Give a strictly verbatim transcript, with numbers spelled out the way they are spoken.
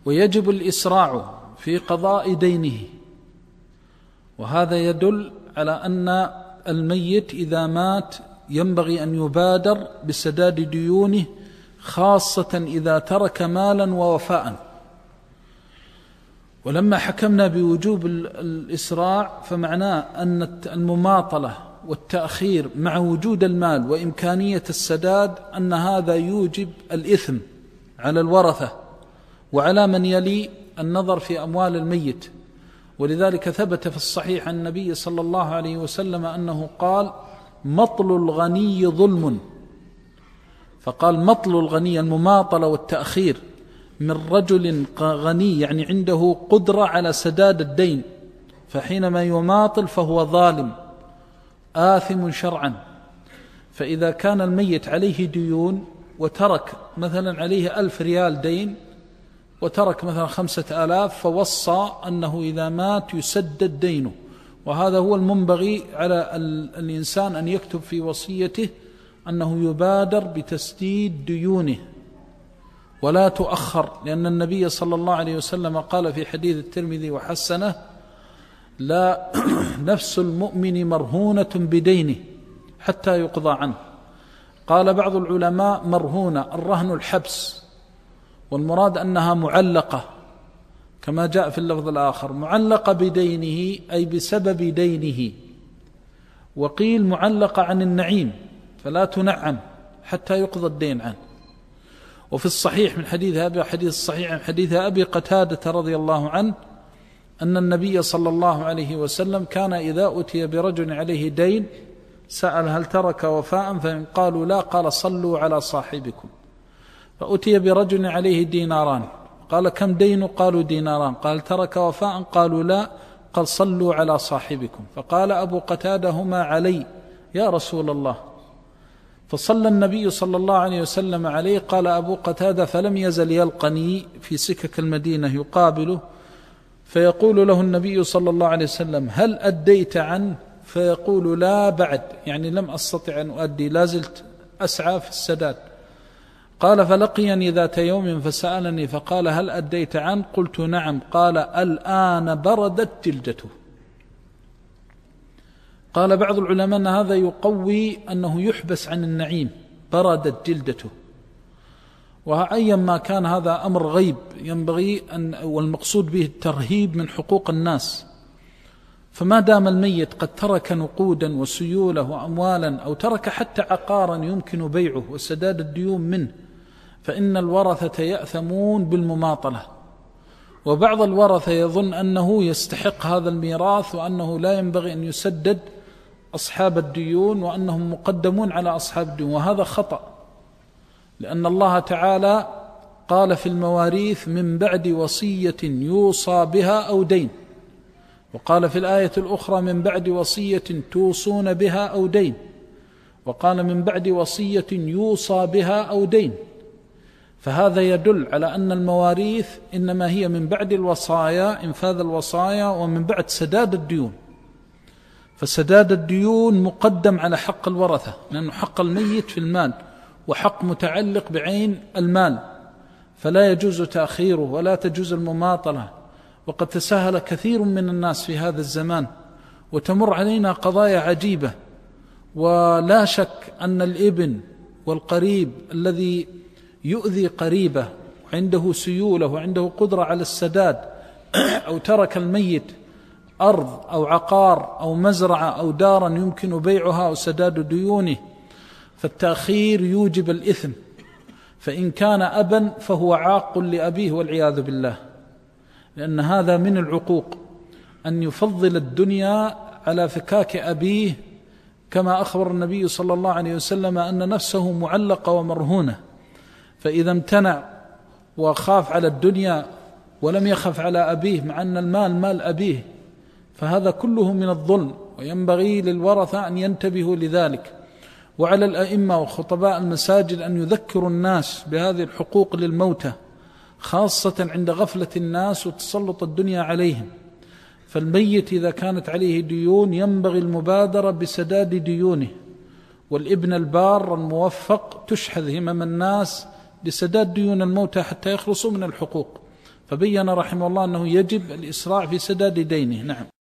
ويجب الإسراع في قضاء دينه. وهذا يدل على أن الميت إذا مات ينبغي أن يبادر بسداد ديونه، خاصة إذا ترك مالا ووفاء. ولما حكمنا بوجوب الإسراع فمعناه أن المماطلة والتأخير مع وجود المال وإمكانية السداد أن هذا يوجب الإثم على الورثة وعلى من يلي النظر في أموال الميت. ولذلك ثبت في الصحيح عن النبي صلى الله عليه وسلم أنه قال: مطل الغني ظلم. فقال مطل الغني المماطلة والتأخير من رجل غني، يعني عنده قدرة على سداد الدين، فحينما يماطل فهو ظالم آثم شرعا. فإذا كان الميت عليه ديون وترك مثلا عليه ألف ريال دين وترك مثلا خمسة آلاف، فوصى أنه إذا مات يسدد دينه. وهذا هو المنبغي على الإنسان أن يكتب في وصيته أنه يبادر بتسديد ديونه ولا تؤخر، لأن النبي صلى الله عليه وسلم قال في حديث الترمذي وحسنه: لا نفس المؤمن مرهونة بدينه حتى يقضى عنه. قال بعض العلماء: مرهونة الرهن الحبس، والمراد أنها معلقة كما جاء في اللفظ الآخر، معلقة بدينه أي بسبب دينه. وقيل معلقة عن النعيم فلا تنعم حتى يقضى الدين عنه. وفي الصحيح من حديث أبي حديث الصحيح من حديث أبي قتادة رضي الله عنه أن النبي صلى الله عليه وسلم كان إذا أتي برجل عليه دين سأل: هل ترك وفاء؟ فإن قالوا لا قال: صلوا على صاحبكم. فأتي برجل عليه ديناران، قال: كم دين؟ قالوا: ديناران. قال: ترك وفاء؟ قالوا: لا. قال: صلوا على صاحبكم. فقال أبو قتادة: هما علي يا رسول الله. فصلى النبي صلى الله عليه وسلم عليه. قال أبو قتادة: فلم يزل يلقني في سكك المدينة يقابله، فيقول له النبي صلى الله عليه وسلم: هل أديت عنه؟ فيقول: لا بعد، يعني لم أستطع أن أؤدي، لازلت أسعى في السداد. قال: فلقيني ذات يوم فسألني فقال: هل أديت عنه؟ قلت: نعم. قال: الآن بردت جلدته. قال بعض العلماء أن هذا يقوي أنه يحبس عن النعيم، بردت جلدته. وأيما كان هذا أمر غيب ينبغي أن، والمقصود به الترهيب من حقوق الناس. فما دام الميت قد ترك نقودا وسيوله وأموالا، أو ترك حتى عقارا يمكن بيعه وسداد الديون منه، فإن الورثة يأثمون بالمماطلة. وبعض الورثة يظن أنه يستحق هذا الميراث وأنه لا ينبغي أن يسدد أصحاب الديون، وأنهم مقدمون على أصحاب الديون، وهذا خطأ. لأن الله تعالى قال في المواريث: من بعد وصية يوصى بها أو دين. وقال في الآية الأخرى: من بعد وصية توصون بها أو دين. وقال: من بعد وصية يوصى بها أو دين. فهذا يدل على أن المواريث إنما هي من بعد الوصايا، إنفاذ الوصايا، ومن بعد سداد الديون. فسداد الديون مقدم على حق الورثة، لأنه حق الميت في المال وحق متعلق بعين المال، فلا يجوز تأخيره ولا تجوز المماطلة. وقد تساهل كثير من الناس في هذا الزمان، وتمر علينا قضايا عجيبة. ولا شك أن الابن والقريب الذي يؤذي قريبه وعنده سيولة وعنده قدرة على السداد، أو ترك الميت أرض أو عقار أو مزرعة أو دارا يمكن بيعها أو سداد ديونه، فالتأخير يوجب الإثم. فإن كان أبا فهو عاق لأبيه والعياذ بالله، لأن هذا من العقوق أن يفضل الدنيا على فكاك أبيه، كما أخبر النبي صلى الله عليه وسلم أن نفسه معلقة ومرهونة. فإذا امتنع وخاف على الدنيا ولم يخف على أبيه، مع أن المال مال أبيه، فهذا كله من الظلم، وينبغي للورثة أن ينتبهوا لذلك. وعلى الأئمة وخطباء المساجد أن يذكروا الناس بهذه الحقوق للموتى، خاصة عند غفلة الناس وتسلط الدنيا عليهم. فالميت إذا كانت عليه ديون ينبغي المبادرة بسداد ديونه، والابن البار الموفق تشحذ همم الناس لسداد ديون الموتى حتى يخلصوا من الحقوق. فبين رحمه الله أنه يجب الإسراع في سداد دينه. نعم.